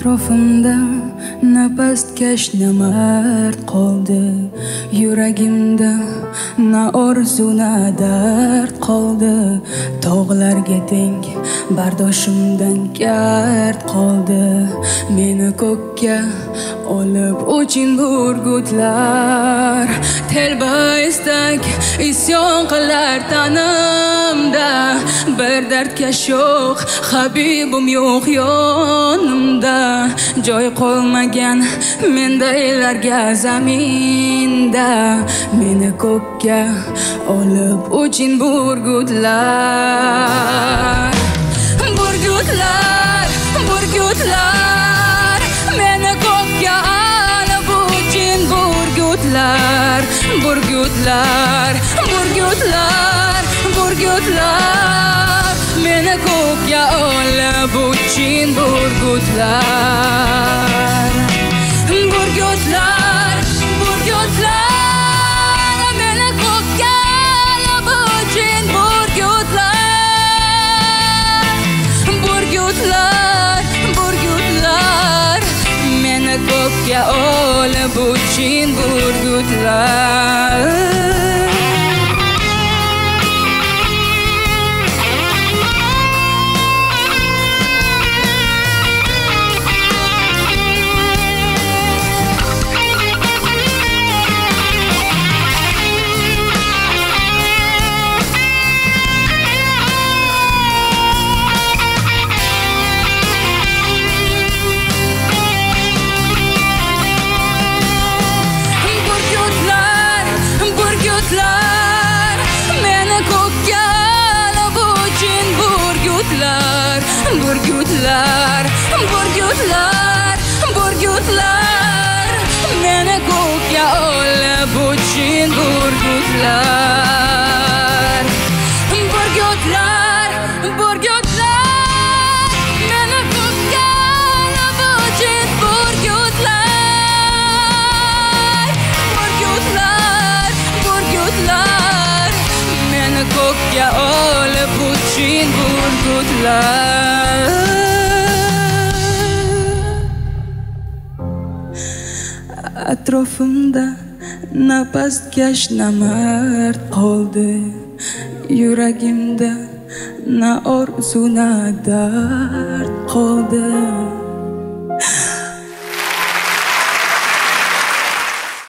Atrofimda na pastkash na mard qoldi, yuragimda na orzu na dard qoldi. Tog'larga teng bardoshimdan gard qoldi. Meni ko'kka olib uchin burgutlar, telba istak isyon qilar tanimda. Bir dardkash yo'q, habibim yo'q yonimda. Joy qolmagan mendaylarga zaminda. Meni ko'kka olib uchin burgutlar, burgutlar, burgutlar. Meni ko'kka olib uchin burgutlar, burgutlar, burgutlar, burgutlar. Meni ko'kka olib uchin burgutlar, burgutlar, burgutlar. Meni ko'kka olib uchin burgutlar, burgutlar, burgutlar. Meni ko'kka olib uchin burgutlar. Burgutlar, burgutlar, burgutlar. Meni ko'kka olib uchin burgutlar, burgutlar, burgutlar. Meni ko'kka olib uchin burgutlar, burgutlar, burgutlar. Meni ko'kka olib uchin burgutlar. Atrofimda na pastkash na mard qoldi, yuragimda na orzu na dard qoldi.